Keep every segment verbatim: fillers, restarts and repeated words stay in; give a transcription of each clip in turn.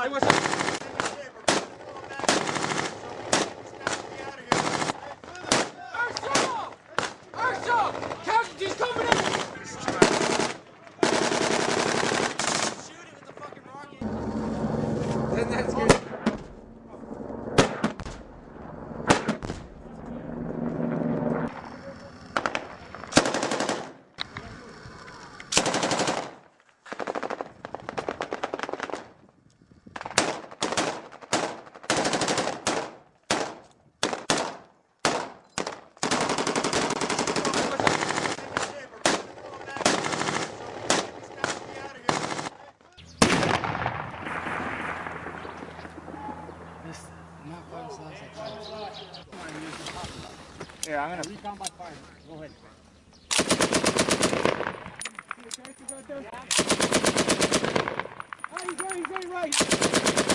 what's up? Urso! Urso! Casualties coming in! Shoot it with the fucking rocket. Then that's good. Yeah, I'm gonna recon by fire. Go ahead. Oh, he's right, he's right, right.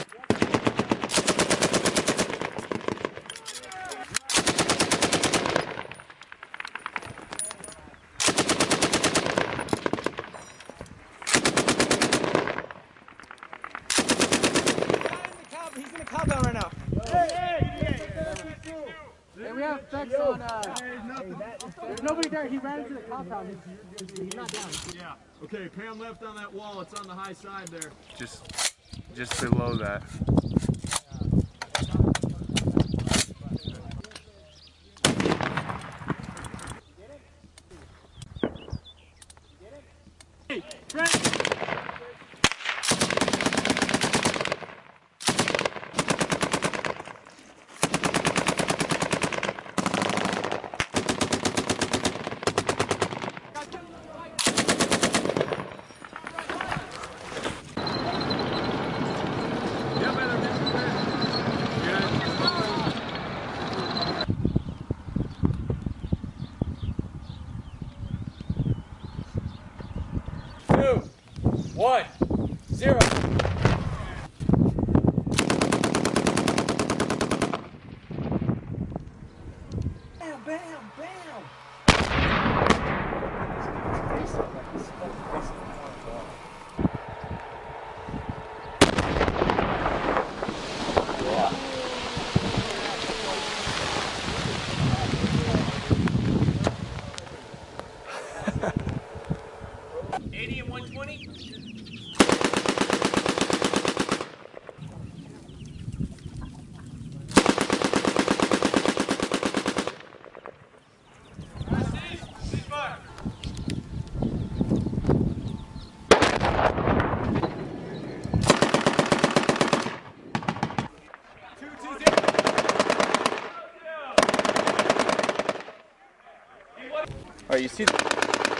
He's in the compound right now. Hey, hey, hey, we have effects on, uh, there's nobody there, he ran into the compound, he's, he's not down. Yeah. Okay, pan left on that wall, it's on the high side there. Just, just below that. Hey, Brent! Two, one, zero. Bam, bam, bam! eighty and one twenty. Alright, you see